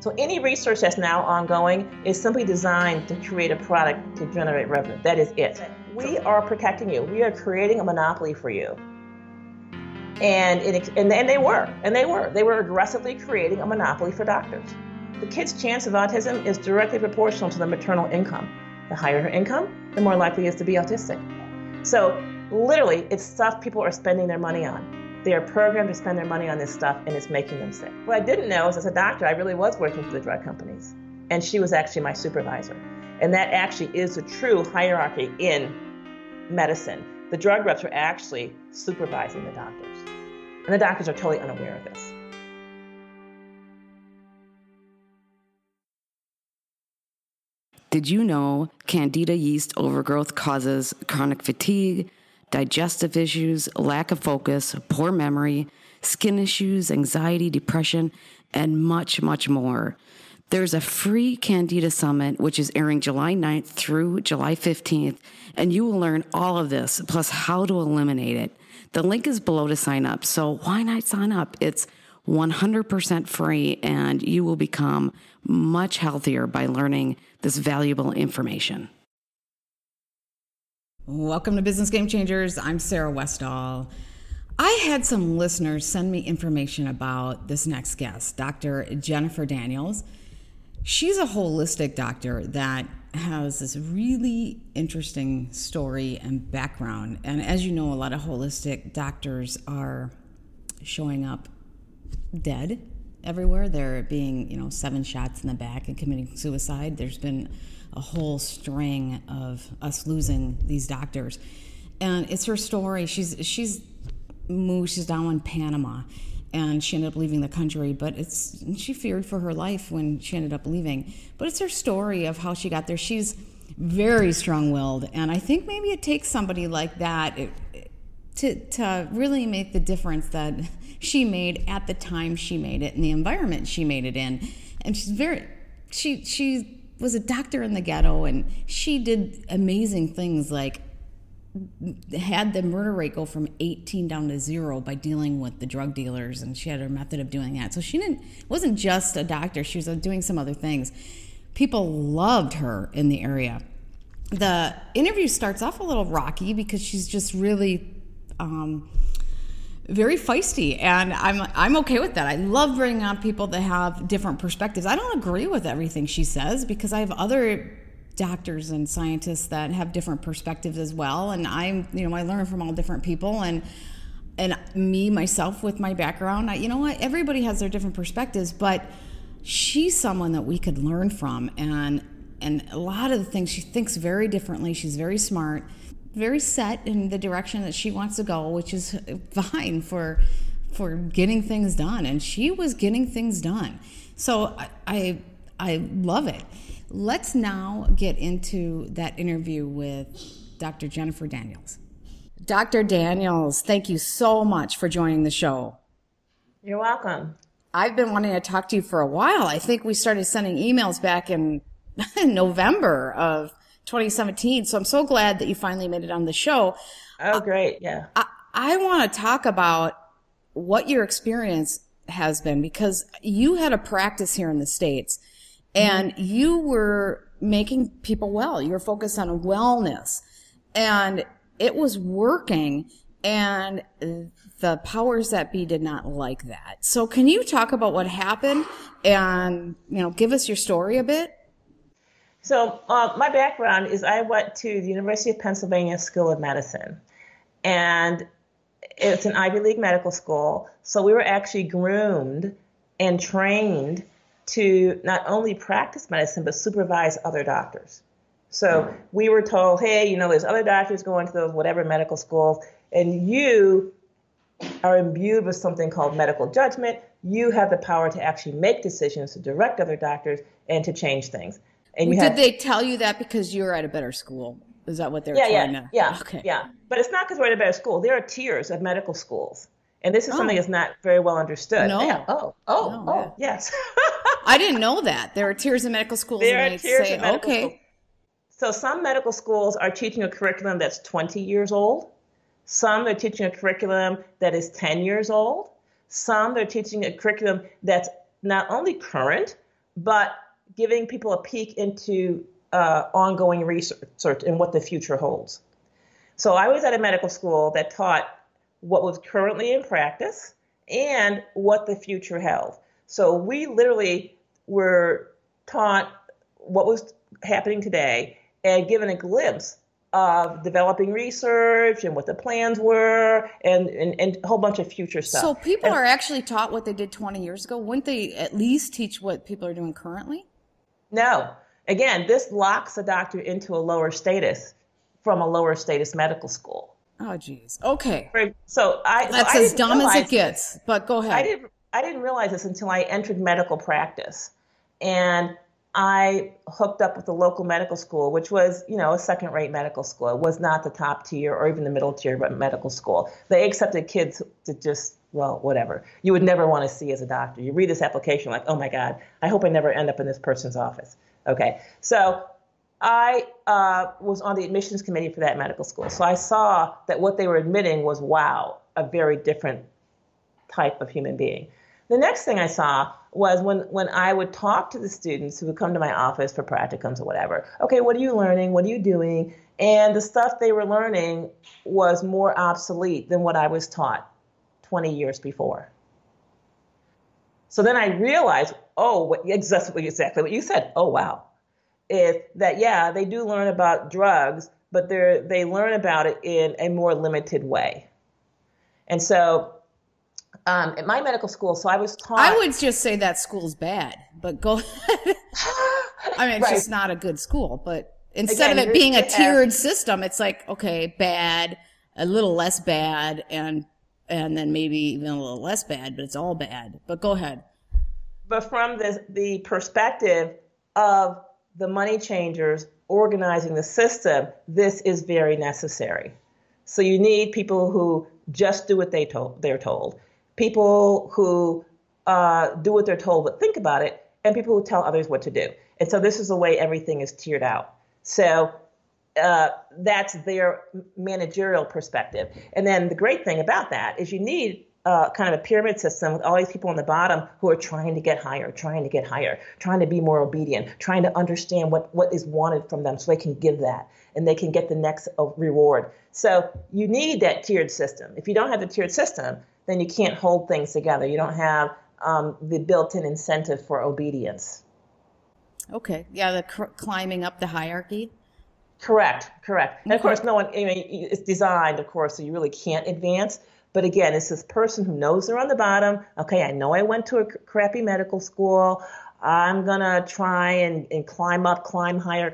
So any research that's now ongoing is simply designed to create a product to generate revenue. That is it. We are protecting you. We are creating a monopoly for you. And they were aggressively creating a monopoly for doctors. The kid's chance of autism is directly proportional to the maternal income. The higher her income, the more likely it is to be autistic. So literally, it's stuff people are spending their money on. They are programmed to spend their money on this stuff, and it's making them sick. What I didn't know is, as a doctor, I really was working for the drug companies, and she was actually my supervisor. And that actually is the true hierarchy in medicine. The drug reps are actually supervising the doctors, and the doctors are totally unaware of this. Did you know Candida yeast overgrowth causes chronic fatigue, digestive issues, lack of focus, poor memory, skin issues, anxiety, depression, and much, much more? There's a free Candida Summit, which is airing July 9th through July 15th, and you will learn all of this, plus how to eliminate it. The link is below to sign up, so why not sign up? It's 100% free, and you will become much healthier by learning this valuable information. Welcome to Business Game Changers. I'm Sarah Westall. I had some listeners send me information about this next guest, Dr. Jennifer Daniels. She's a holistic doctor that has this really interesting story and background. And as you know, a lot of holistic doctors are showing up dead everywhere. They're being, 7 shots in the back and committing suicide. There's been a whole string of us losing these doctors. And it's her story. She's moved, she's down in Panama, and she ended up leaving the country, but she feared for her life when she ended up leaving. But it's her story of how she got there. She's very strong-willed, and I think maybe it takes somebody like that to really make the difference that she made at the time she made it and the environment she made it in. And she was a doctor in the ghetto, and she did amazing things like had the murder rate go from 18 down to 0 by dealing with the drug dealers, and she had her method of doing that. So she wasn't just a doctor, she was doing some other things. People loved her in the area. The interview starts off a little rocky because she's just really very feisty, and I'm okay with that. I love bringing on people that have different perspectives. I don't agree with everything she says because I have other doctors and scientists that have different perspectives as well, and I learn from all different people, and me myself with my background, everybody has their different perspectives, but she's someone that we could learn from, and a lot of the things she thinks very differently. She's very smart, very set in the direction that she wants to go, which is fine for getting things done, and she was getting things done. So I love it. Let's now get into that interview with Dr. Jennifer Daniels. Dr. Daniels, thank you so much for joining the show. You're welcome. I've been wanting to talk to you for a while. I think we started sending emails back in November of 2017. So I'm so glad that you finally made it on the show. Oh, great. Yeah. I want to talk about what your experience has been, because you had a practice here in the States, and you were making people well. You were focused on wellness, and it was working, and the powers that be did not like that. So can you talk about what happened and, give us your story a bit? So my background is I went to the University of Pennsylvania School of Medicine, and it's an Ivy League medical school. So we were actually groomed and trained to not only practice medicine, but supervise other doctors. So we were told, hey, there's other doctors going to those whatever medical schools, and you are imbued with something called medical judgment. You have the power to actually make decisions, to direct other doctors, and to change things. And did they tell you that because you were at a better school? Is that what they're trying to? Yeah. Okay. Yeah. But it's not because we're at a better school. There are tiers of medical schools. And this is something that's not very well understood. No. Yeah. Yes. I didn't know that. There are tiers of medical schools. There are tiers of medical schools. Okay. So some medical schools are teaching a curriculum that's 20 years old. Some are teaching a curriculum that is 10 years old. Some they're teaching a curriculum that's not only current, but giving people a peek into ongoing research and what the future holds. So I was at a medical school that taught what was currently in practice and what the future held. So we literally were taught what was happening today and given a glimpse of developing research and what the plans were and a whole bunch of future stuff. So people are actually taught what they did 20 years ago. Wouldn't they at least teach what people are doing currently? No. Again, this locks a doctor into a lower status from a lower status medical school. Oh, geez. Okay. That's as dumb as it gets, but go ahead. I didn't realize this until I entered medical practice. And I hooked up with the local medical school, which was, a second-rate medical school. It was not the top tier or even the middle tier medical school. They accepted kids to just, whatever. You would never want to see as a doctor. You read this application like, oh my God, I hope I never end up in this person's office. Okay. So I was on the admissions committee for that medical school. So I saw that what they were admitting was, wow, a very different type of human being. The next thing I saw was when I would talk to the students who would come to my office for practicums or whatever. Okay, what are you learning? What are you doing? And the stuff they were learning was more obsolete than what I was taught 20 years before. So then I realized, exactly what you said. Oh, wow. They do learn about drugs, but they learn about it in a more limited way. And so at my medical school, so I was taught. I would just say that school's bad, but go ahead. I mean, it's just not a good school. But instead of it being a tiered system, it's like, okay, bad, a little less bad, and then maybe even a little less bad, but it's all bad. But go ahead. But from the perspective of the money changers organizing the system, this is very necessary. So you need people who just do what they're told. People who do what they're told but think about it, and people who tell others what to do. And so this is the way everything is tiered out. So that's their managerial perspective. And then the great thing about that is you need kind of a pyramid system with all these people on the bottom who are trying to get higher, trying to be more obedient, trying to understand what is wanted from them so they can give that and they can get the next reward. So you need that tiered system. If you don't have the tiered system, then you can't hold things together. You don't have the built-in incentive for obedience. Okay. Yeah, the climbing up the hierarchy. Correct. And of course, it's designed, of course, so you really can't advance. But again, it's this person who knows they're on the bottom. Okay, I know I went to a crappy medical school. I'm going to try and climb up, climb higher.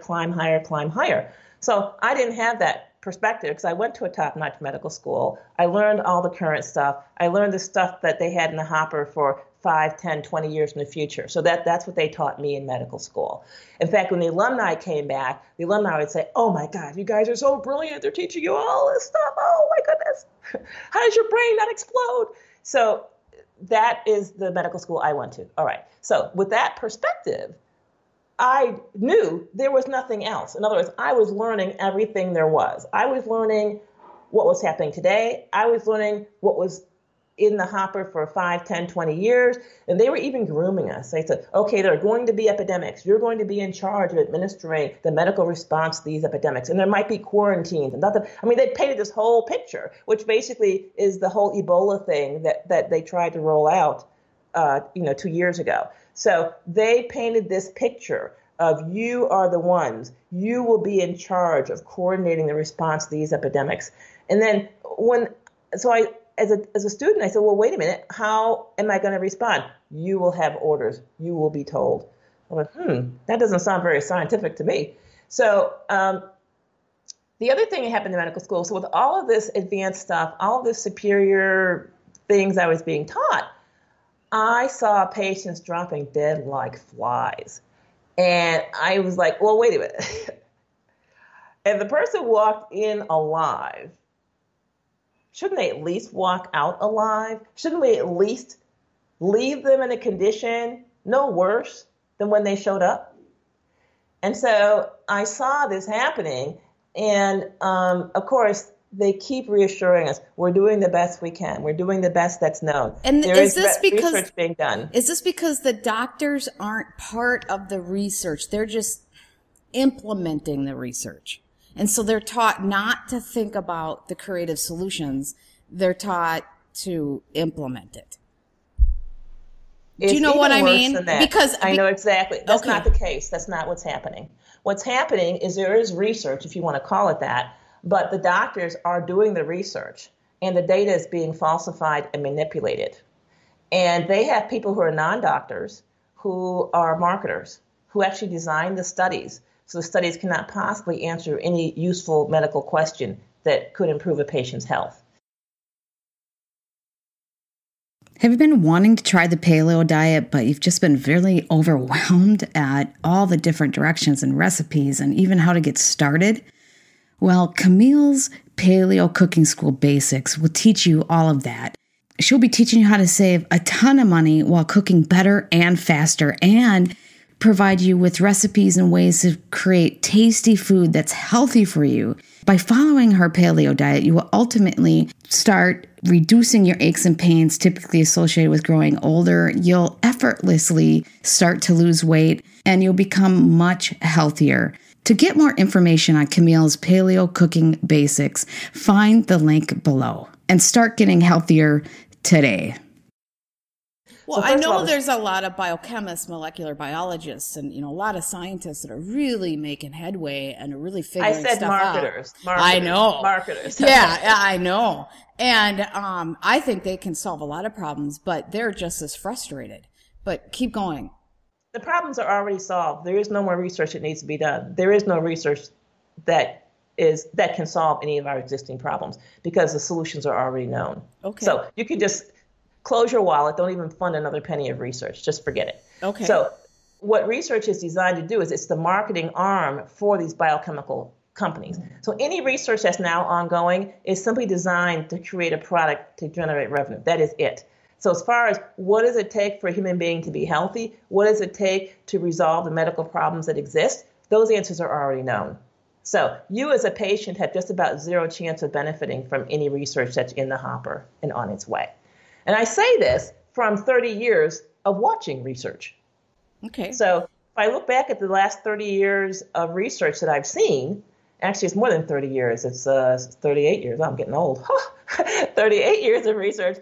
So I didn't have that perspective because I went to a top-notch medical school. I learned all the current stuff. I learned the stuff that they had in the hopper for 5, 10, 20 years in the future. So that's what they taught me in medical school. In fact, when the alumni came back, the alumni would say, oh my God, you guys are so brilliant. They're teaching you all this stuff. Oh my goodness. How does your brain not explode? So that is the medical school I went to. All right. So with that perspective, I knew there was nothing else. In other words, I was learning everything there was. I was learning what was happening today. I was learning what was in the hopper for 5, 10, 20 years. And they were even grooming us. They said, okay, there are going to be epidemics. You're going to be in charge of administering the medical response to these epidemics. And there might be quarantines. They painted this whole picture, which basically is the whole Ebola thing that they tried to roll out 2 years ago. So they painted this picture of you are the ones. You will be in charge of coordinating the response to these epidemics. And then as a student, I said, well, wait a minute. How am I going to respond? You will have orders. You will be told. I went, that doesn't sound very scientific to me. So the other thing that happened in medical school, so with all of this advanced stuff, all of this superior things I was being taught, I saw patients dropping dead like flies. And I was like, well, wait a minute. If the person walked in alive, shouldn't they at least walk out alive? Shouldn't we at least leave them in a condition no worse than when they showed up? And so I saw this happening. And of course, they keep reassuring us we're doing the best we can. We're doing the best that's known. And there is research being done. Is this because the doctors aren't part of the research? They're just implementing the research. And so they're taught not to think about the creative solutions. They're taught to implement it. Do you know what I mean? Because I know exactly. That's not the case. That's not what's happening. What's happening is there is research, if you want to call it that, but the doctors are doing the research and the data is being falsified and manipulated. And they have people who are non-doctors who are marketers who actually design the studies. So the studies cannot possibly answer any useful medical question that could improve a patient's health. Have you been wanting to try the paleo diet, but you've just been really overwhelmed at all the different directions and recipes and even how to get started? Well, Camille's Paleo Cooking School Basics will teach you all of that. She'll be teaching you how to save a ton of money while cooking better and faster and provide you with recipes and ways to create tasty food that's healthy for you. By following her paleo diet, you will ultimately start reducing your aches and pains typically associated with growing older. You'll effortlessly start to lose weight and you'll become much healthier. To get more information on Camille's Paleo Cooking Basics, find the link below and start getting healthier today. Well, I know there's a lot of biochemists, molecular biologists, and a lot of scientists that are really making headway and are really figuring stuff out. I said marketers. I know. Marketers. Yeah, I know. And I think they can solve a lot of problems, but they're just as frustrated. But keep going. The problems are already solved. There is no more research that needs to be done. There is no research that can solve any of our existing problems because the solutions are already known. Okay. So you can just close your wallet. Don't even fund another penny of research. Just forget it. Okay. So what research is designed to do is it's the marketing arm for these biochemical companies. So any research that's now ongoing is simply designed to create a product to generate revenue. That is it. So as far as what does it take for a human being to be healthy, what does it take to resolve the medical problems that exist, those answers are already known. So you as a patient have just about zero chance of benefiting from any research that's in the hopper and on its way. And I say this from 30 years of watching research. Okay. So if I look back at the last 30 years of research that I've seen, actually it's more than 30 years, it's 38 years, I'm getting old. 38 years of research.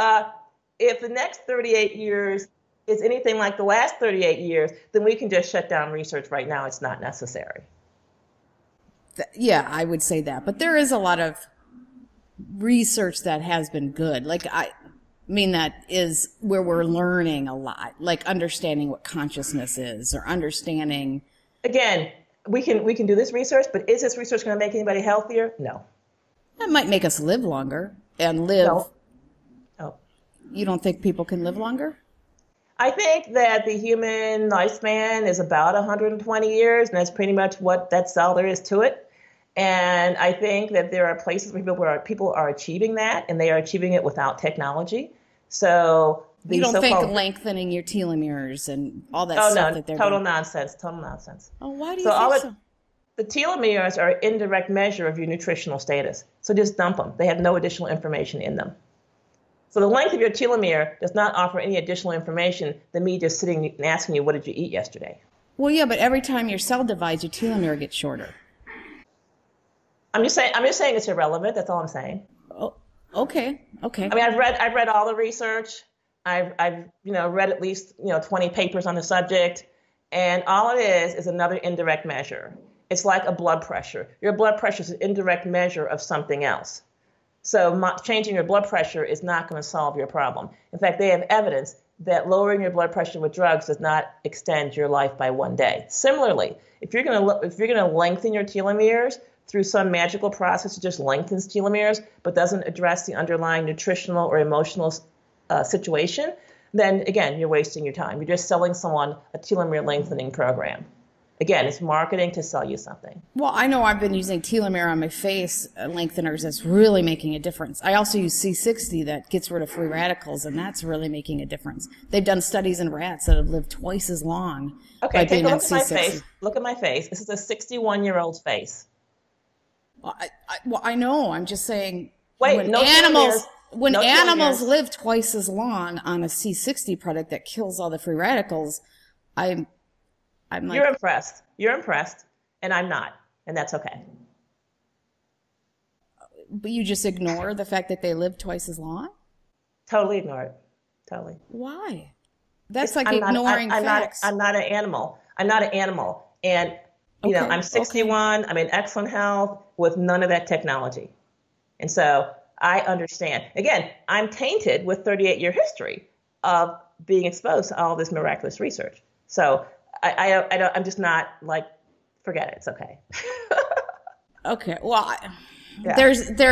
If the next 38 years is anything like the last 38 years, then we can just shut down research right now. It's not necessary. Yeah, I would say that. But there is a lot of research that has been good. Like, I mean, that is where we're learning a lot, like understanding what consciousness is or understanding. Again, we can do this research, but is this research going to make anybody healthier? No. It might make us live longer and live. No. You don't think people can live longer? I think that the human lifespan is about 120 years, and that's pretty much that's all there is to it. And I think that there are places where people are achieving that, and they are achieving it without technology. So you don't think lengthening your telomeres and all that stuff that they're total nonsense. Oh, why do you think so? The telomeres are an indirect measure of your nutritional status. So just dump them. They have no additional information in them. So the length of your telomere does not offer any additional information than me just sitting and asking you, what did you eat yesterday? Well, yeah, but every time your cell divides, your telomere gets shorter. I'm just saying it's irrelevant. That's all I'm saying. Oh, okay. I mean, I've read all the research. I've read at least 20 papers on the subject, and all it is another indirect measure. It's like a blood pressure. Your blood pressure is an indirect measure of something else. So changing your blood pressure is not going to solve your problem. In fact, they have evidence that lowering your blood pressure with drugs does not extend your life by one day. Similarly, if you're going to lengthen your telomeres through some magical process that just lengthens telomeres but doesn't address the underlying nutritional or emotional situation, then again, you're wasting your time. You're just selling someone a telomere lengthening program. Again, it's marketing to sell you something. Well, I know I've been using telomere on my face lengtheners. That's really making a difference. I also use C60 that gets rid of free radicals, and that's really making a difference. They've done studies in rats that have lived twice as long. Okay, take a look at my face. Look at my face. This is a 61-year-old face. Well, I know. I'm just saying. Wait, when no animals telomeres. when No animals telomeres. live twice as long on a C60 product that kills all the free radicals, I'm like, You're impressed. You're impressed, and I'm not, and that's okay. but you just ignore the fact that they live twice as long. Totally ignore it. Totally. Why? That's like I'm not. ignoring I'm not. facts. I'm not an animal. I'm not an animal, and Okay, I'm 61. I'm in excellent health with none of that technology, and so I understand. Again, I'm tainted with 38-year history of being exposed to all this miraculous research. So I don't. I'm just not like, forget it. It's okay. Okay, well, Yeah. there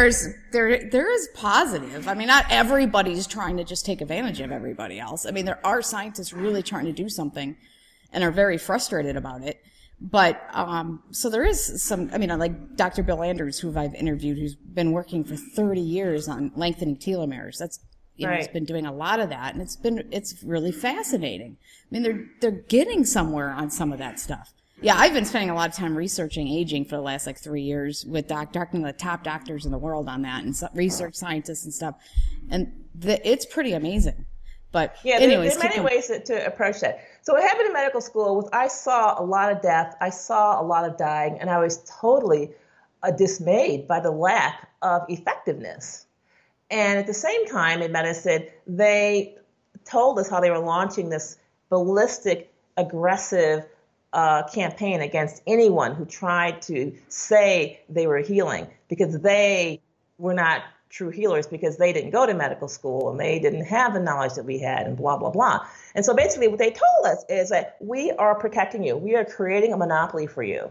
is positive. I mean, not everybody's trying to just take advantage of everybody else. I mean, there are scientists really trying to do something and are very frustrated about it. But so there is some. I mean, like Dr. Bill Andrews, who I've interviewed, who's been working for 30 years on lengthening telomeres. That's he's Right. been doing a lot of that, and it's really fascinating. I mean, they're getting somewhere on some of that stuff. Yeah, I've been spending a lot of time researching aging for the last 3 years with talking to the top doctors in the world on that and research scientists and stuff, and it's pretty amazing. But Yeah, anyways, there are many ways to approach that. So what happened in medical school was I saw a lot of death, I saw a lot of dying, and I was totally dismayed by the lack of effectiveness. And at the same time in medicine, they told us how they were launching this ballistic, aggressive campaign against anyone who tried to say they were healing, because they were not true healers, because they didn't go to medical school and they didn't have the knowledge that we had, and blah, blah, blah. And so basically what they told us is that we are protecting you. We are creating a monopoly for you.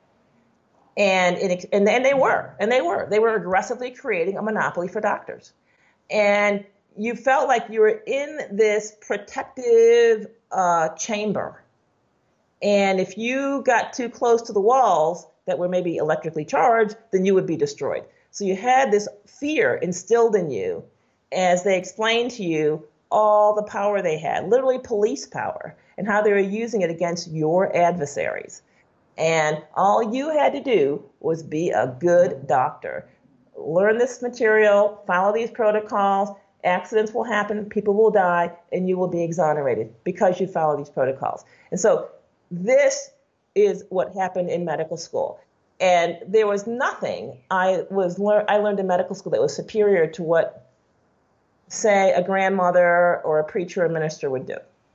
And they were aggressively creating a monopoly for doctors. And you felt like you were in this protective chamber. And if you got too close to the walls that were maybe electrically charged, then you would be destroyed. So you had this fear instilled in you as they explained to you all the power they had, literally police power, and how they were using it against your adversaries. And all you had to do was be a good doctor. Learn this material, follow these protocols, accidents will happen, people will die, and you will be exonerated because you follow these protocols. And so this is what happened in medical school. And there was nothing I learned in medical school that was superior to what, say, a grandmother or a preacher or minister would do.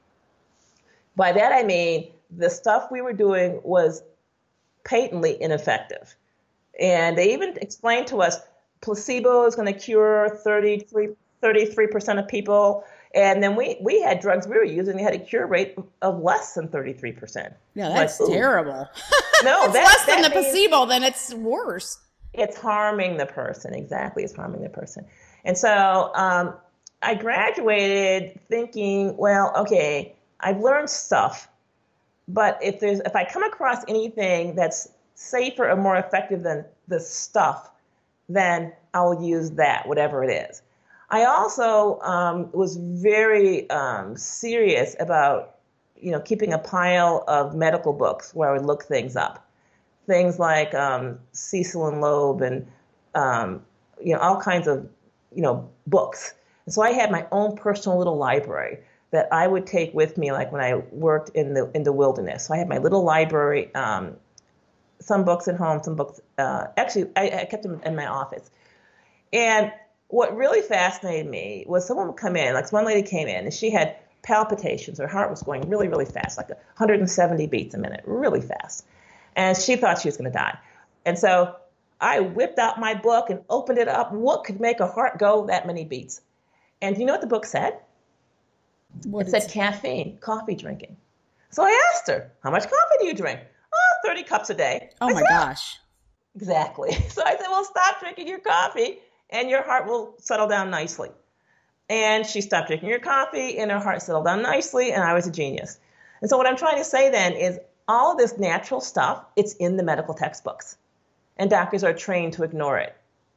By that I mean the stuff we were doing was patently ineffective. And they even explained to us placebo is going to cure 33% of people. And then we had drugs we were using that had a cure rate of less than 33%. Yeah, that's like, terrible. No, it's that's less than the means placebo, then it's worse. It's harming the person. Exactly, it's harming the person. And so I graduated thinking, well, okay, I've learned stuff, but if I come across anything that's safer or more effective than the stuff, then I'll use that, whatever it is. I also was very serious about, keeping a pile of medical books where I would look things up, things like Cecil and Loeb and all kinds of books. And so I had my own personal little library that I would take with me, like when I worked in the wilderness. So I had my little library, some books at home, some books. Actually, I kept them in my office. And what really fascinated me was someone would come in, like one lady came in, and she had palpitations. Her heart was going really, really fast, like 170 beats a minute, really fast. And she thought she was going to die. And so I whipped out my book and opened it up. What could make a heart go that many beats? And do you know what the book said? It said caffeine, coffee drinking. So I asked her, how much coffee do you drink? 30 cups a day. Oh my gosh. Exactly. So I said, well, stop drinking your coffee and your heart will settle down nicely. And she stopped drinking her coffee and her heart settled down nicely, and I was a genius. And so what I'm trying to say then is all of this natural stuff, it's in the medical textbooks. And doctors are trained to ignore it.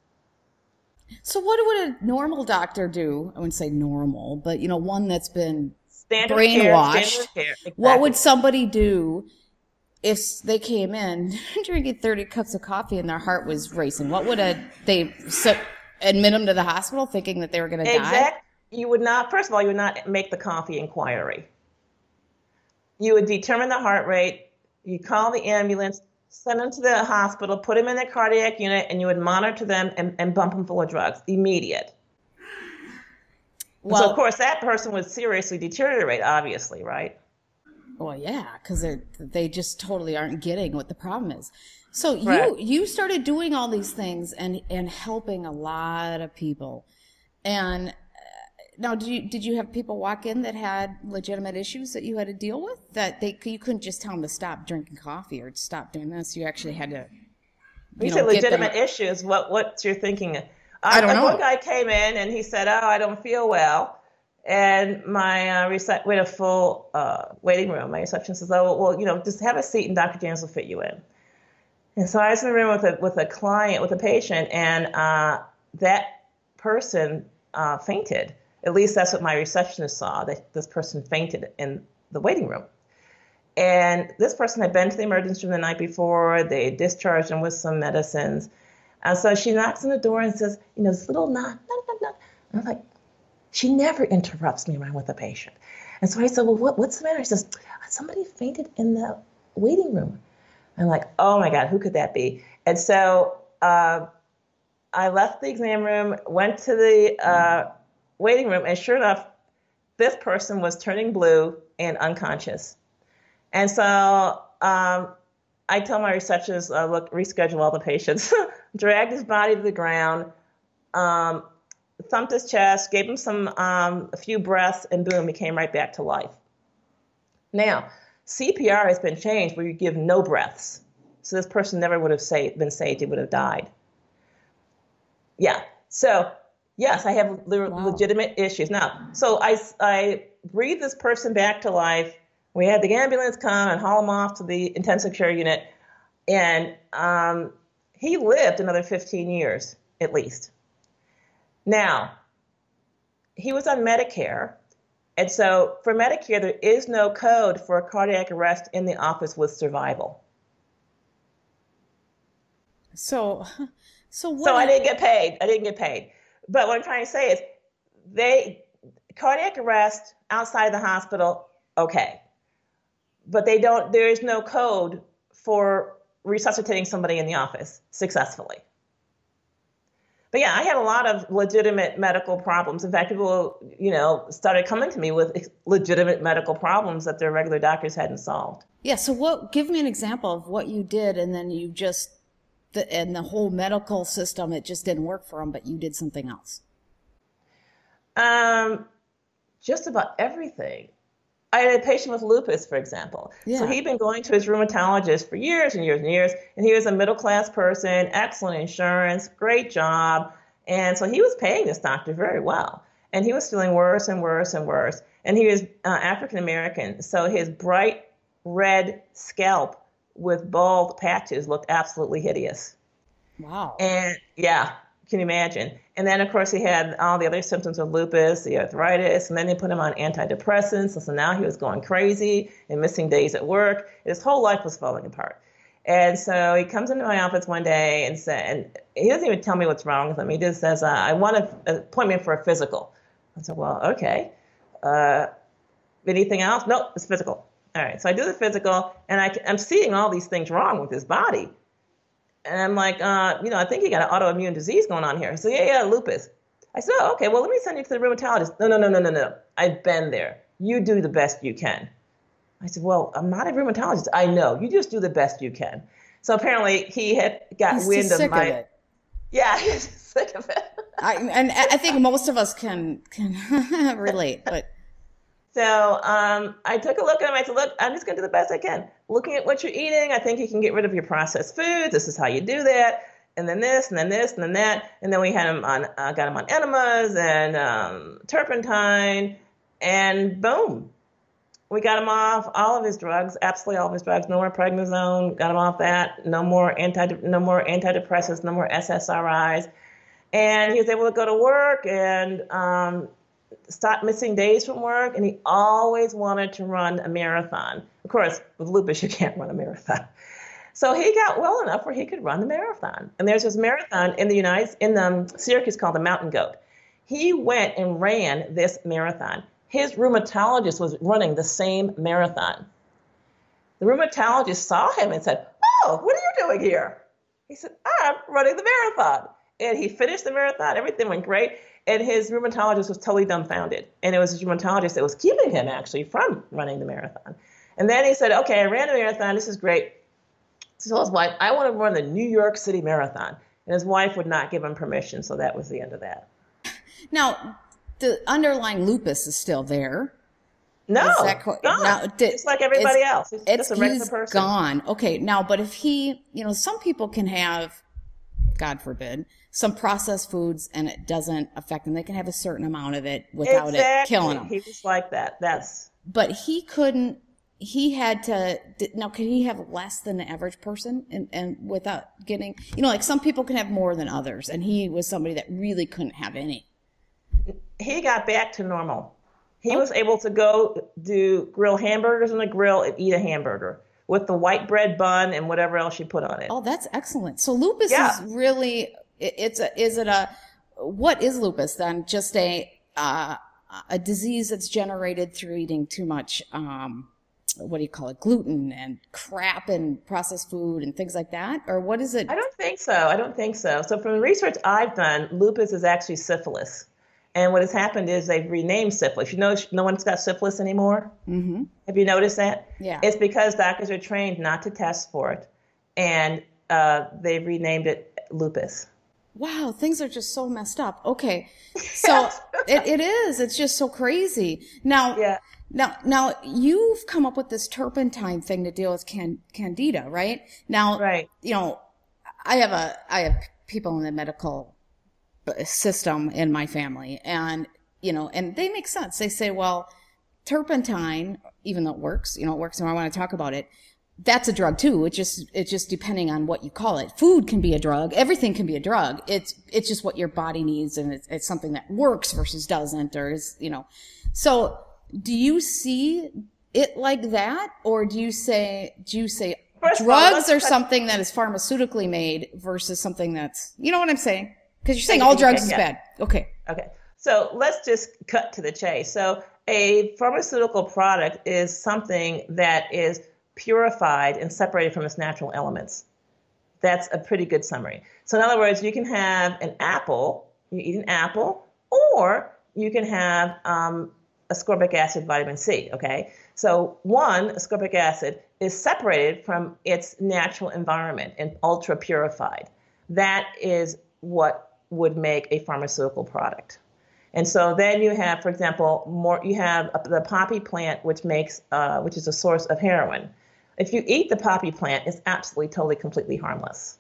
So what would a normal doctor do? I wouldn't say normal, but one that's been Standard brainwashed. Care, exactly. What would somebody do if they came in drinking 30 cups of coffee and their heart was racing, what would they admit them to the hospital thinking that they were going to die? You would not, first of all, you would not make the coffee inquiry. You would determine the heart rate, you call the ambulance, send them to the hospital, put them in the cardiac unit, and you would monitor them and bump them full of drugs, immediate. Well, so, of course, that person would seriously deteriorate, obviously, right? Well, yeah, because they just totally aren't getting what the problem is. So Right. you started doing all these things and helping a lot of people. And now, did you have people walk in that had legitimate issues that you had to deal with? That you couldn't just tell them to stop drinking coffee or to stop doing this. You actually had to. You said legitimate issues. What's your thinking? I don't know. One guy came in and he said, "Oh, I don't feel well," and my we had a full waiting room. My receptionist says, "Oh, well, just have a seat and Dr. Daniels will fit you in." And so I was in the room with a client, with a patient, and that person fainted. At least that's what my receptionist saw, that this person fainted in the waiting room. And this person had been to the emergency room the night before. They discharged him with some medicines. And so she knocks on the door and says, this little knock, knock, knock, knock. And I'm like, she never interrupts me when I'm with a patient. And so I said, well, what's the matter? She says, somebody fainted in the waiting room. I'm like, oh my God, who could that be? And so I left the exam room, went to the waiting room, and sure enough, this person was turning blue and unconscious. And so I tell my receptionist, look, reschedule all the patients, dragged his body to the ground, thumped his chest, gave him a few breaths, and boom, he came right back to life. Now, CPR has been changed where you give no breaths. So this person never would have been saved, he would have died. Yeah, so yes, I have legitimate issues. Now, so I breathed this person back to life. We had the ambulance come and haul him off to the intensive care unit. And he lived another 15 years, at least. Now, he was on Medicare. And so for Medicare, there is no code for a cardiac arrest in the office with survival. So I didn't get paid. But what I'm trying to say is cardiac arrest outside the hospital, okay. But there is no code for resuscitating somebody in the office successfully. But yeah, I had a lot of legitimate medical problems. In fact, people, started coming to me with legitimate medical problems that their regular doctors hadn't solved. Yeah. So give me an example of what you did, and then you and the whole medical system, it just didn't work for them, but you did something else. Just about everything. I had a patient with lupus, for example. Yeah. So he'd been going to his rheumatologist for years and years and years, and he was a middle-class person, excellent insurance, great job. And so he was paying this doctor very well. And he was feeling worse and worse and worse. And he was African-American, so his bright red scalp with bald patches looked absolutely hideous. Wow. And yeah, can you imagine? And then, of course, he had all the other symptoms of lupus, the arthritis, and then they put him on antidepressants. And so now he was going crazy and missing days at work. His whole life was falling apart. And so he comes into my office one day and he doesn't even tell me what's wrong with him. He just says, I want an appointment for a physical. I said, well, okay. Anything else? Nope, it's physical. All right. So I do the physical, and I'm seeing all these things wrong with his body. And I'm like, I think you got an autoimmune disease going on here. So yeah, lupus. I said, oh, okay, well, let me send you to the rheumatologist. No. I've been there. You do the best you can. I said, well, I'm not a rheumatologist. I know. You just do the best you can. So apparently he had got wind of my... It. Yeah, he's sick of it. I think most of us can relate, but... So I took a look at him. I said, look, I'm just going to do the best I can. Looking at what you're eating, I think you can get rid of your processed foods. This is how you do that. And then this, and then this, and then that. And then we had him got him on enemas and turpentine. And boom, we got him off all of his drugs, absolutely all of his drugs. No more prednisone, got him off that. No more antidepressants, no more SSRIs. And he was able to go to work and stopped missing days from work, and he always wanted to run a marathon. Of course, with lupus, you can't run a marathon. So he got well enough where he could run the marathon. And there's this marathon in Syracuse called the Mountain Goat. He went and ran this marathon. His rheumatologist was running the same marathon. The rheumatologist saw him and said, "Oh, what are you doing here?" He said, "I'm running the marathon." And he finished the marathon. Everything went great. And his rheumatologist was totally dumbfounded. And it was his rheumatologist that was keeping him actually from running the marathon. And then he said, "Okay, I ran the marathon. This is great." So he told his wife, "I want to run the New York City Marathon." And his wife would not give him permission. So that was the end of that. Now, the underlying lupus is still there. No, gone. Now, it's like everybody else. It's just a regular person. Gone. Okay, now, but if he, some people can have, God forbid, some processed foods and it doesn't affect them. They can have a certain amount of it without it killing them. He was like that. But he couldn't. He had to. Now, could he have less than the average person, and without getting, like some people can have more than others, and he was somebody that really couldn't have any. He got back to normal. He was able to go grill hamburgers on the grill and eat a hamburger with the white bread bun and whatever else you put on it. Oh, that's excellent. So lupus is really, what is lupus then? Just a disease that's generated through eating too much, what do you call it? Gluten and crap and processed food and things like that? Or what is it? I don't think so. So from the research I've done, lupus is actually syphilis. And what has happened is they've renamed syphilis. No one's got syphilis anymore? Mm-hmm. Have you noticed that? Yeah. It's because doctors are trained not to test for it. And they've renamed it lupus. Wow, things are just so messed up. Okay. So it is. It's just so crazy. Now, Now you've come up with this turpentine thing to deal with candida, right? Now, right. I have people in the medical system in my family, and and they make sense. They say, well, turpentine, even though it works, it works, and I want to talk about it. That's a drug too. It's just depending on what you call it. Food can be a drug. Everything can be a drug. It's just what your body needs, and it's something that works versus doesn't, or is, So do you see it like that, or do you say drugs are something that is pharmaceutically made versus something that's, you know what I'm saying? Because you're saying all drugs is bad. Okay. So let's just cut to the chase. So a pharmaceutical product is something that is purified and separated from its natural elements. That's a pretty good summary. So in other words, you can have an apple, you eat an apple, or you can have ascorbic acid, vitamin C, okay? So ascorbic acid is separated from its natural environment and ultra purified. That is what would make a pharmaceutical product. And so then you have, for example, you have the poppy plant, which is a source of heroin. If you eat the poppy plant, it's absolutely, totally, completely harmless.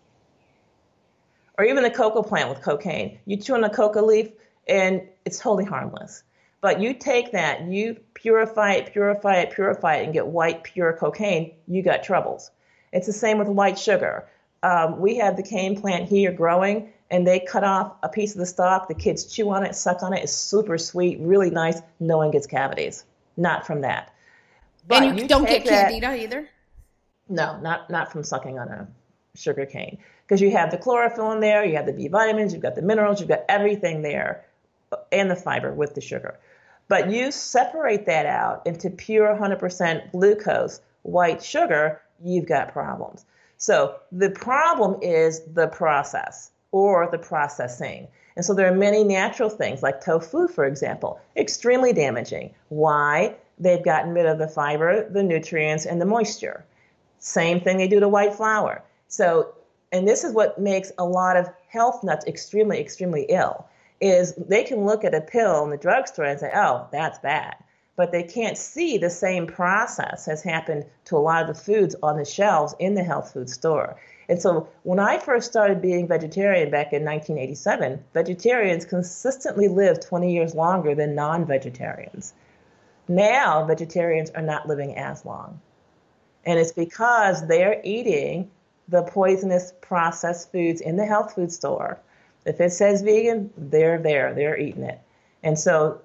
Or even the cocoa plant with cocaine. You chew on a coca leaf, and it's totally harmless. But you take that, you purify it, and get white, pure cocaine, you got troubles. It's the same with white sugar. We have the cane plant here growing, and they cut off a piece of the stalk. The kids chew on it, suck on it. It's super sweet, really nice. No one gets cavities. Not from that. But and you don't get candida either? No, not from sucking on a sugar cane. Because you have the chlorophyll in there, you have the B vitamins, you've got the minerals, you've got everything there, and the fiber with the sugar. But you separate that out into pure 100% glucose, white sugar, you've got problems. So the problem is the process or the processing. And so there are many natural things like tofu, for example, extremely damaging. Why? They've gotten rid of the fiber, the nutrients, and the moisture. Same thing they do to white flour. So, and this is what makes a lot of health nuts extremely, extremely ill, is they can look at a pill in the drugstore and say, oh, that's bad. But they can't see the same process has happened to a lot of the foods on the shelves in the health food store. And so when I first started being vegetarian back in 1987, vegetarians consistently lived 20 years longer than non-vegetarians. Now, vegetarians are not living as long. And it's because they're eating the poisonous processed foods in the health food store. If it says vegan, they're there, they're eating it. And so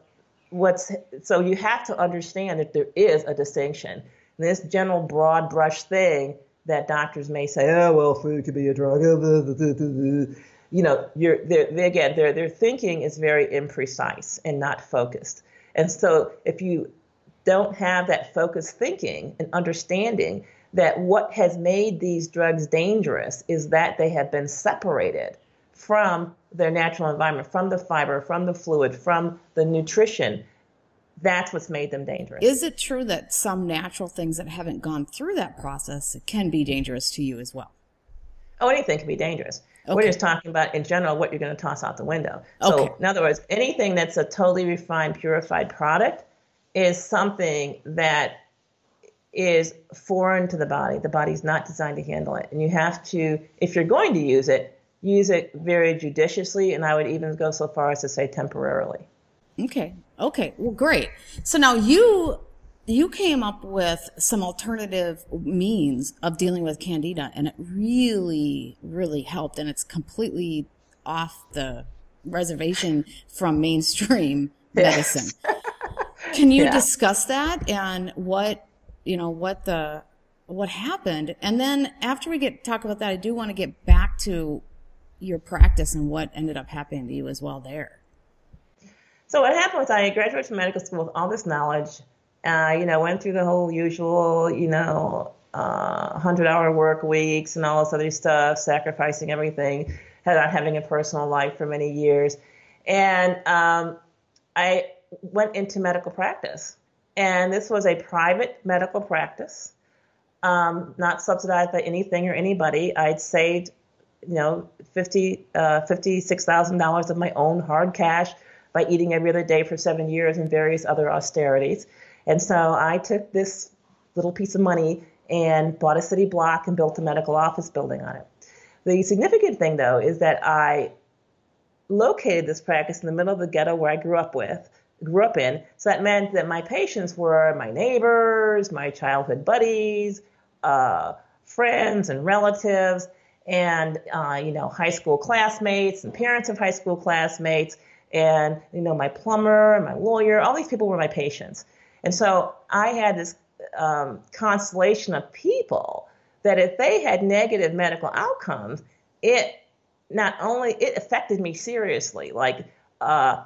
so you have to understand that there is a distinction. This general broad brush thing that doctors may say, oh, well, food could be a drug. You know, their thinking is very imprecise and not focused. And so if you don't have that focused thinking and understanding that what has made these drugs dangerous is that they have been separated from their natural environment, from the fiber, from the fluid, from the nutrition, that's what's made them dangerous. Is it true that some natural things that haven't gone through that process can be dangerous to you as well? Oh, anything can be dangerous. Okay. We're just talking about, in general, what you're going to toss out the window. Okay. So, in other words, anything that's a totally refined, purified product is something that is foreign to the body. The body's not designed to handle it. And you have to, if you're going to use it very judiciously, and I would even go so far as to say temporarily. Okay. Well, great. So now you came up with some alternative means of dealing with Candida, and it really, really helped. And it's completely off the reservation from mainstream medicine. Can you discuss that and what happened? And then after we talk about that, I do want to get back to your practice and what ended up happening to you as well there. So what happened was I graduated from medical school with all this knowledge, went through the whole usual, 100-hour work weeks and all this other stuff, sacrificing everything, not having a personal life for many years. And I went into medical practice. And this was a private medical practice, not subsidized by anything or anybody. I'd saved, $56,000 of my own hard cash by eating every other day for 7 years and various other austerities. And so I took this little piece of money and bought a city block and built a medical office building on it. The significant thing, though, is that I located this practice in the middle of the ghetto where I grew up in. So that meant that my patients were my neighbors, my childhood buddies, friends and relatives, and high school classmates and parents of high school classmates, and my plumber and my lawyer. All these people were my patients. And so I had this constellation of people that if they had negative medical outcomes, it affected me seriously. Like, oh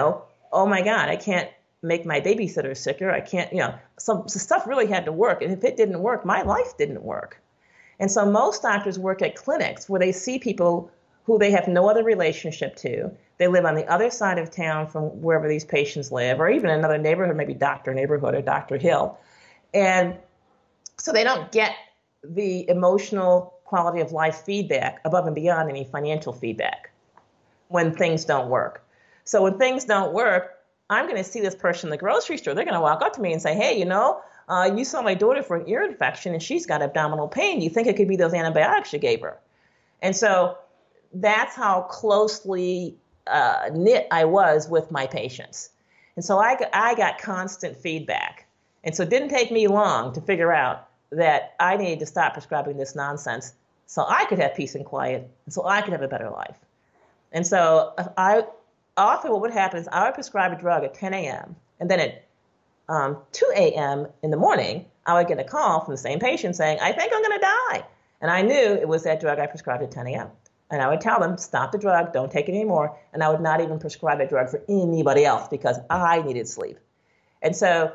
my God, I can't make my babysitter sicker. I can't, some stuff really had to work. And if it didn't work, my life didn't work. And so most doctors work at clinics where they see people who they have no other relationship to. They live on the other side of town from wherever these patients live, or even another neighborhood, maybe Doctor Neighborhood or Dr. Hill. And so they don't get the emotional quality of life feedback above and beyond any financial feedback when things don't work. So when things don't work, I'm going to see this person in the grocery store. They're going to walk up to me and say, hey, you saw my daughter for an ear infection and she's got abdominal pain. You think it could be those antibiotics you gave her? And so that's how closely knit I was with my patients. And so I got constant feedback. And so it didn't take me long to figure out that I needed to stop prescribing this nonsense so I could have peace and quiet and so I could have a better life. And so often what would happen is I would prescribe a drug at 10 a.m. and then at 2 a.m. in the morning, I would get a call from the same patient saying, I think I'm going to die. And I knew it was that drug I prescribed at 10 a.m. And I would tell them, stop the drug, don't take it anymore. And I would not even prescribe a drug for anybody else because I needed sleep. And so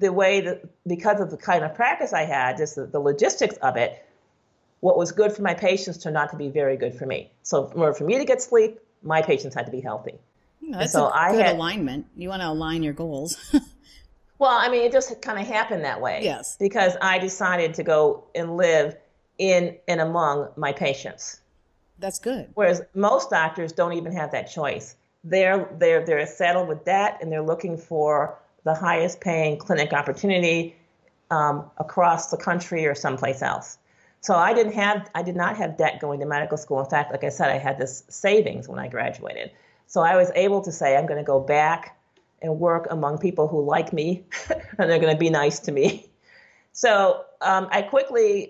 because of the kind of practice I had, just the logistics of it, what was good for my patients turned out to be very good for me. So in order for me to get sleep, my patients had to be healthy. That's a good alignment. You want to align your goals. Well, it just kind of happened that way. Yes. Because I decided to go and live in and among my patients. That's good. Whereas most doctors don't even have that choice. They're settled with that, and they're looking for the highest paying clinic opportunity across the country or someplace else. So I did not have debt going to medical school. In fact, like I said, I had this savings when I graduated. So I was able to say, I'm going to go back and work among people who like me, and they're going to be nice to me. So I quickly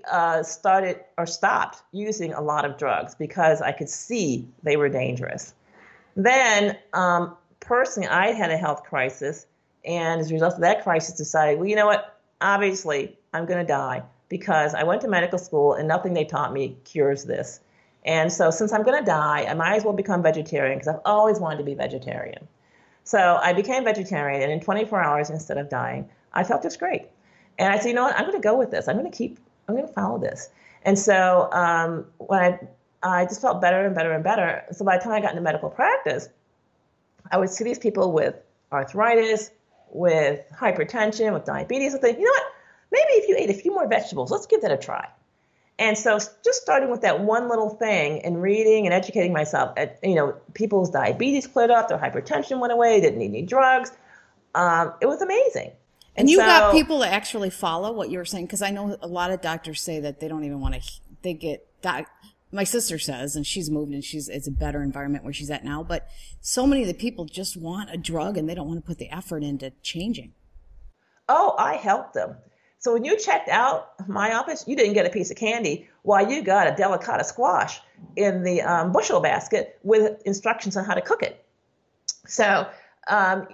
stopped using a lot of drugs because I could see they were dangerous. Then, personally, I had a health crisis, And as a result of that crisis, decided, well, you know what? Obviously, I'm going to die because I went to medical school and nothing they taught me cures this. And so since I'm going to die, I might as well become vegetarian because I've always wanted to be vegetarian. So I became vegetarian, and in 24 hours, instead of dying, I felt just great. And I said, you know what? I'm going to go with this. I'm going to follow this. And so when I just felt better and better and better. So by the time I got into medical practice, I would see these people with arthritis, with hypertension, with diabetes, and think, you know what? Maybe if you ate a few more vegetables, let's give that a try. And so just starting with that one little thing and reading and educating myself, people's diabetes cleared up, their hypertension went away, didn't need any drugs. It was amazing. And you got people to actually follow what you were saying? Because I know a lot of doctors say that they don't even want to, my sister says, and she's moved and it's a better environment where she's at now, but so many of the people just want a drug and they don't want to put the effort into changing. Oh, I helped them. So when you checked out my office, you didn't get a piece of candy while you got a delicata squash in the bushel basket with instructions on how to cook it. So, I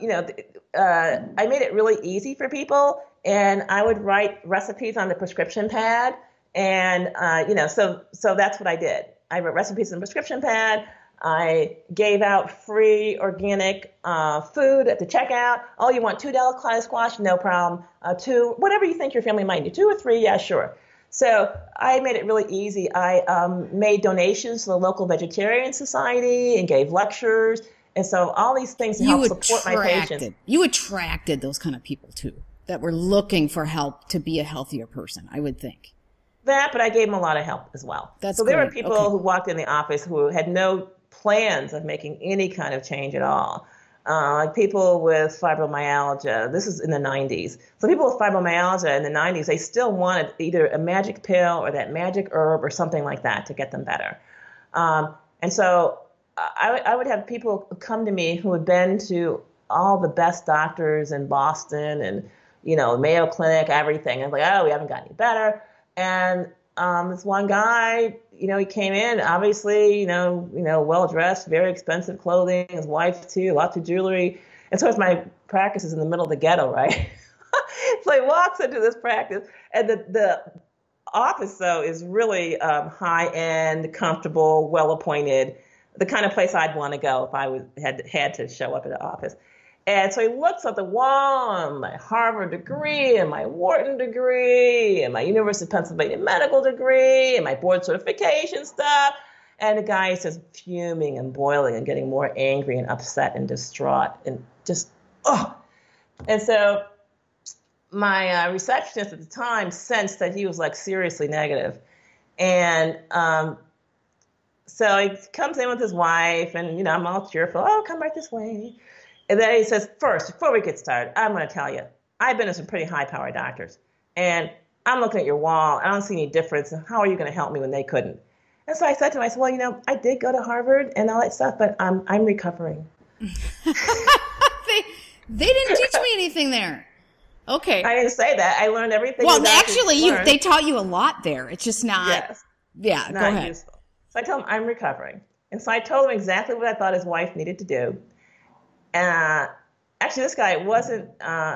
made it really easy for people, and I would write recipes on the prescription pad. And, so that's what I did. I wrote recipes on the prescription pad. I gave out free organic food at the checkout. Oh, you want 2 delicata squash? No problem. 2, whatever you think your family might need. 2 or 3? Yeah, sure. So I made it really easy. I made donations to the local vegetarian society and gave lectures. And so all these things to help support my patients. You attracted those kind of people too, that were looking for help to be a healthier person, I would think. That, but I gave them a lot of help as well. So there were people who walked in the office who had no plans of making any kind of change at all. Like people with fibromyalgia. This is in the 90s. So people with fibromyalgia in the 90s, they still wanted either a magic pill or that magic herb or something like that to get them better. And so I would have people come to me who had been to all the best doctors in Boston and, Mayo Clinic, everything. And like, oh, we haven't got any better. And this one guy, he came in, obviously, well-dressed, very expensive clothing, his wife too, lots of jewelry. And so as my practice is in the middle of the ghetto, right? So he walks into this practice, and the office, though, is really high-end, comfortable, well-appointed, the kind of place I'd want to go if I had to show up at the office. And so he looks at the wall, and my Harvard degree, and my Wharton degree, and my University of Pennsylvania medical degree, and my board certification stuff. And the guy is just fuming and boiling and getting more angry and upset and distraught and just, oh. And so my receptionist at the time sensed that he was like seriously negative. And so he comes in with his wife, and, I'm all cheerful. Oh, come right this way. And then he says, first, before we get started, I'm going to tell you, I've been to some pretty high-powered doctors, and I'm looking at your wall. I don't see any difference. How are you going to help me when they couldn't? And so I said to him, well, I did go to Harvard and all that stuff, but I'm recovering. They didn't teach me anything there. Okay. I didn't say that. I learned everything. Well, actually, they taught you a lot there. It's just not. Yes. Yeah, not go ahead. Useful. So I told him I'm recovering. And so I told him exactly what I thought his wife needed to do. Actually, this guy wasn't.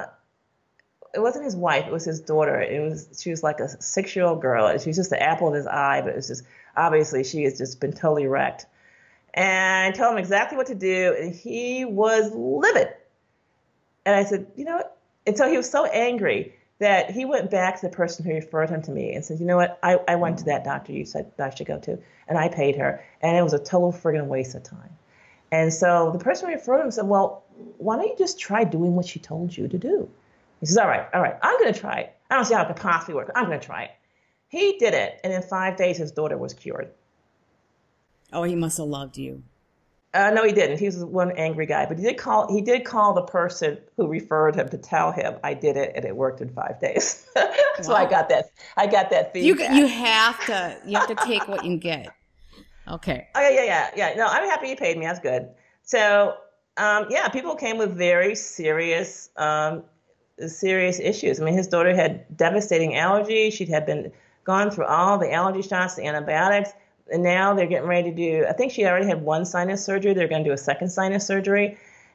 It wasn't his wife. It was his daughter. She was like a 6-year-old girl. She was just the apple of his eye. But it was just obviously she has just been totally wrecked. And I told him exactly what to do, and he was livid. And I said, what? And so he was so angry that he went back to the person who referred him to me and said, you know what? I went to that doctor you said I should go to, and I paid her, and it was a total friggin' waste of time. And so the person who referred him said, well, why don't you just try doing what she told you to do? He says, all right, I'm going to try it. I don't see how it could possibly work. I'm going to try it. He did it, and in 5 days, his daughter was cured. Oh, he must have loved you. No, he didn't. He was one angry guy, but he did call the person who referred him to tell him I did it, and it worked in 5 days. So wow. I got that feedback. You have to take what you can get. Okay. Oh, yeah. No, I'm happy you paid me. That's good. So, people came with very serious issues. I mean, his daughter had devastating allergies. She had been gone through all the allergy shots, the antibiotics, and now they're getting ready to do, I think she already had 1 sinus surgery. They're going to do a 2nd sinus surgery.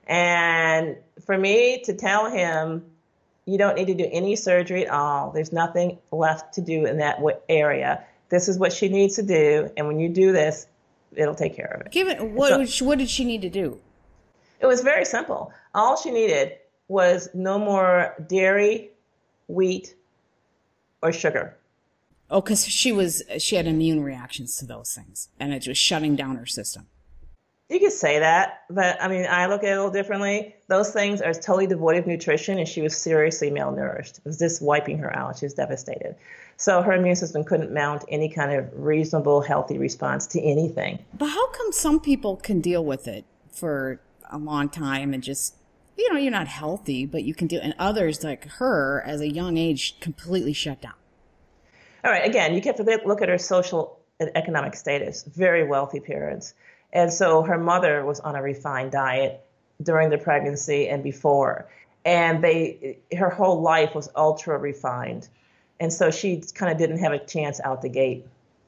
And for me to tell him, you don't need to do any surgery at all. There's nothing left to do in that area. This is what she needs to do. And when you do this, it'll take care of it. What did she need to do? It was very simple. All she needed was no more dairy, wheat, or sugar. Oh, because she had immune reactions to those things, and it was shutting down her system. You could say that, but I mean, I look at it a little differently. Those things are totally devoid of nutrition, and she was seriously malnourished. It was just wiping her out. She was devastated. So her immune system couldn't mount any kind of reasonable, healthy response to anything. But how come some people can deal with it for a long time and just, you're not healthy, but you can deal, and others like her, as a young age, completely shut down? All right, again, you have to look at her social and economic status. Very wealthy parents. And so her mother was on a refined diet during the pregnancy and before. And her whole life was ultra refined. And so she kind of didn't have a chance out the gate.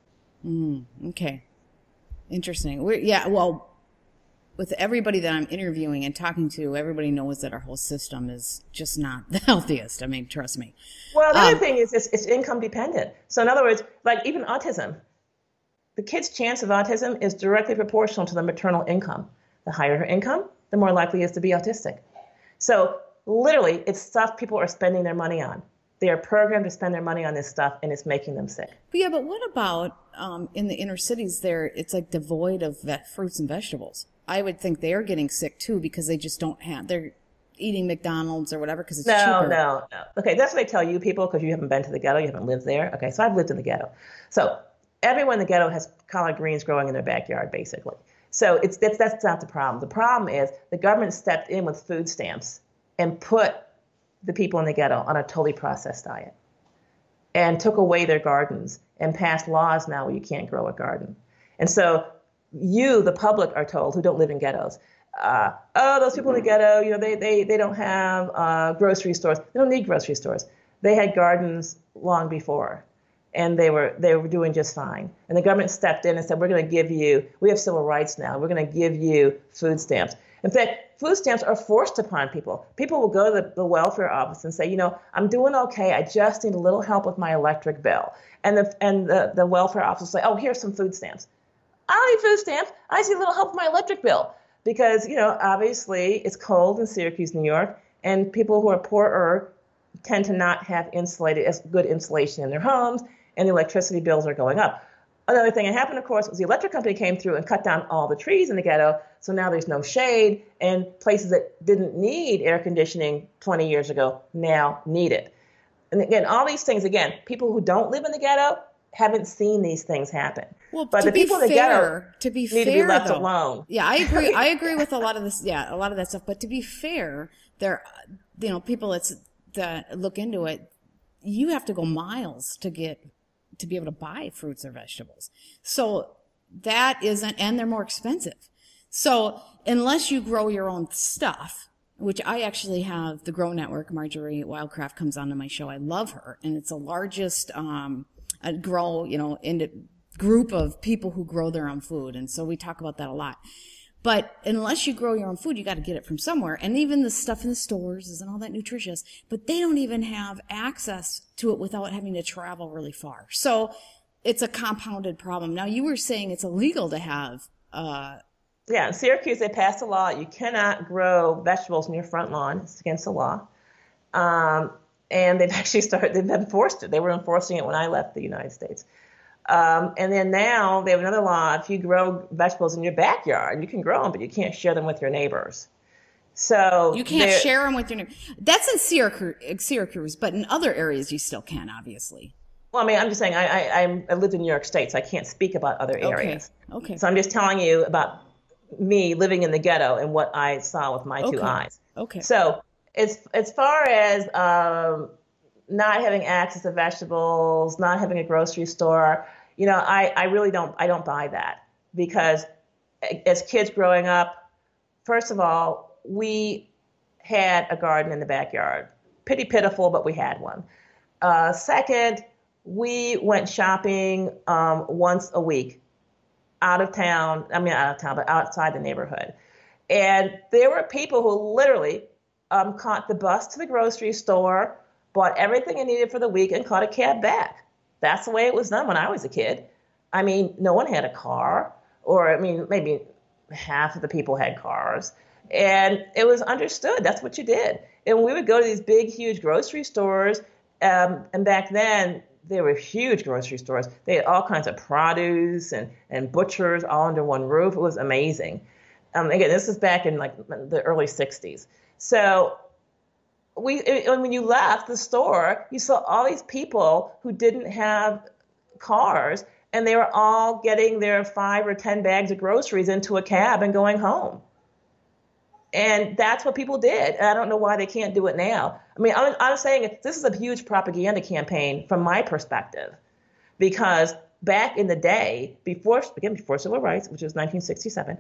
Okay. Interesting. With everybody that I'm interviewing and talking to, everybody knows that our whole system is just not the healthiest. I mean, trust me. Well, the other thing is it's income dependent. So in other words, like even autism, the kid's chance of autism is directly proportional to the maternal income. The higher her income, the more likely it is to be autistic. So literally, it's stuff people are spending their money on. They are programmed to spend their money on this stuff, and it's making them sick. But what about in the inner cities there, it's like devoid of fruits and vegetables? I would think they're getting sick too because they just they're eating McDonald's or whatever because it's cheaper. No. Okay, that's what I tell you people because you haven't been to the ghetto, you haven't lived there. Okay, so I've lived in the ghetto. So everyone in the ghetto has collard greens growing in their backyard, basically. So that's not the problem. The problem is the government stepped in with food stamps and put the people in the ghetto on a totally processed diet and took away their gardens and passed laws now where you can't grow a garden. And so you, the public, are told, who don't live in ghettos, those people in the ghetto, they don't have grocery stores. They don't need grocery stores. They had gardens long before, and they were doing just fine. And the government stepped in and said, we have civil rights now. We're going to give you food stamps. In fact, food stamps are forced upon people. People will go to the welfare office and say, I'm doing okay. I just need a little help with my electric bill. And the welfare office will say, oh, here's some food stamps. I don't need food stamps. I just need a little help with my electric bill. Because, obviously it's cold in Syracuse, New York, and people who are poorer tend to not have good insulation in their homes, and the electricity bills are going up. Another thing that happened, of course, was the electric company came through and cut down all the trees in the ghetto, so now there's no shade, and places that didn't need air conditioning 20 years ago now need it. And again, all these things, people who don't live in the ghetto haven't seen these things happen. Well, but the people in the ghetto need to be left though, alone. Yeah, I agree. I agree with a lot of this. Yeah, a lot of that stuff. But to be fair, there, people that look into it, you have to go miles to be able to buy fruits or vegetables. So that isn't, and they're more expensive. So unless you grow your own stuff, which I actually have the Grow Network, Marjorie Wildcraft comes onto my show. I love her, and it's the largest group of people who grow their own food, and so we talk about that a lot. But unless you grow your own food, you got to get it from somewhere. And even the stuff in the stores isn't all that nutritious, but they don't even have access to it without having to travel really far. So it's a compounded problem. Now, you were saying it's illegal to have... Yeah, in Syracuse, they passed a law. You cannot grow vegetables in your front lawn. It's against the law. And they've enforced it. They were enforcing it when I left the United States. And then now they have another law. If you grow vegetables in your backyard, you can grow them, but you can't share them with your neighbors. So you can't share them with your neighbors. That's in Syracuse, but in other areas you still can, obviously. Well, I mean, I'm just saying I lived in New York State, so I can't speak about other areas. Okay. So I'm just telling you about me living in the ghetto and what I saw with my two eyes. Okay. So as far as not having access to vegetables, not having a grocery store, I really don't buy that, because as kids growing up, first of all, we had a garden in the backyard. Pretty pitiful, but we had one. Second, we went shopping once a week. Not out of town, but outside the neighborhood. And there were people who literally caught the bus to the grocery store, bought everything they needed for the week, and caught a cab back. That's the way it was done when I was a kid. I mean, no one had a car, or I mean, maybe half of the people had cars. And it was understood. That's what you did. And we would go to these big, huge grocery stores. And back then, they were huge grocery stores. They had all kinds of produce and butchers all under one roof. It was amazing. Again, this is back in like the early 60s. So when you left the store, you saw all these people who didn't have cars, and they were all getting their 5 or 10 bags of groceries into a cab and going home. And that's what people did. And I don't know why they can't do it now. I mean, I'm saying this is a huge propaganda campaign from my perspective, because back in the day, before civil rights, which was 1967,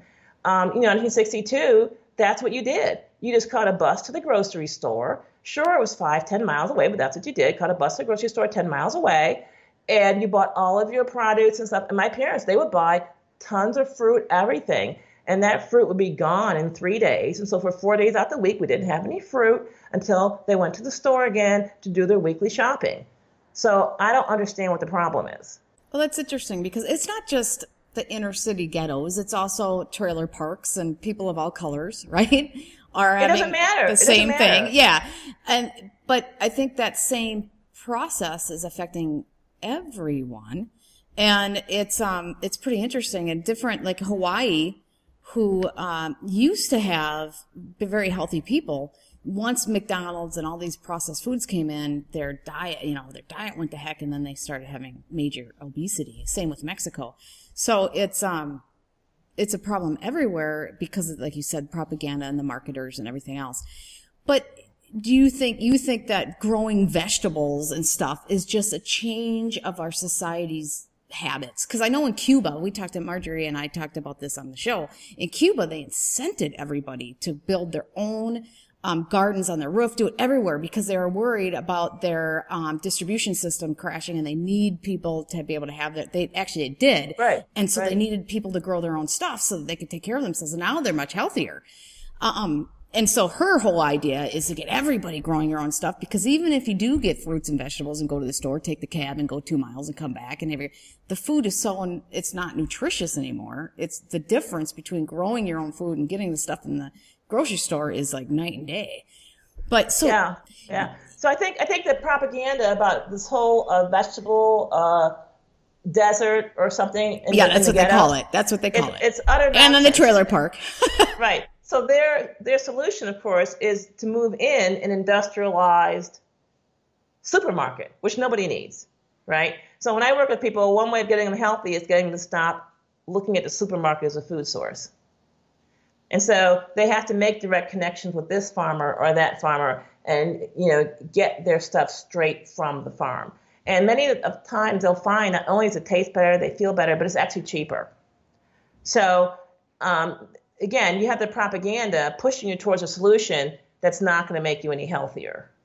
1962, that's what you did. You just caught a bus to the grocery store. Sure, it was 5-10 miles away, but that's what you did. Caught a bus to the grocery store 10 miles away, and you bought all of your produce and stuff. And my parents, they would buy tons of fruit, everything. And that fruit would be gone in 3 days. And so for 4 days out the week, we didn't have any fruit until they went to the store again to do their weekly shopping. So I don't understand what the problem is. Well, that's interesting, because it's not just the inner city ghettos. It's also trailer parks, and people of all colors, right? Are it doesn't matter. The same thing. Yeah. But I think that same process is affecting everyone. And it's pretty interesting, and different, like Hawaii, who used to have very healthy people. Once McDonald's and all these processed foods came in, their diet went to heck, and then they started having major obesity. Same with Mexico. So it's a problem everywhere because of, like you said, propaganda and the marketers and everything else. But do you think that growing vegetables and stuff is just a change of our society's habits? Because I know in Cuba, we talked to Marjorie and I talked about this on the show. In Cuba, they incented everybody to build their own gardens on their roof, do it everywhere, because they were worried about their distribution system crashing, and they need people to be able to have that. They did. Right. And so they needed people to grow their own stuff so that they could take care of themselves. And now they're much healthier. And so her whole idea is to get everybody growing their own stuff, because even if you do get fruits and vegetables and go to the store, take the cab and go 2 miles and come back, and the food is it's not nutritious anymore. It's the difference between growing your own food and getting the stuff in the grocery store is like night and day. But so yeah. So I think the propaganda about this whole vegetable desert or something. That's what they call it. That's what they call it. It's utter nonsense. And in the trailer park. Right. So their solution, of course, is to move in an industrialized supermarket, which nobody needs, right? So when I work with people, one way of getting them healthy is getting them to stop looking at the supermarket as a food source. And so they have to make direct connections with this farmer or that farmer and, get their stuff straight from the farm. And many of times they'll find not only does it taste better, they feel better, but it's actually cheaper. So, again, you have the propaganda pushing you towards a solution that's not going to make you any healthier.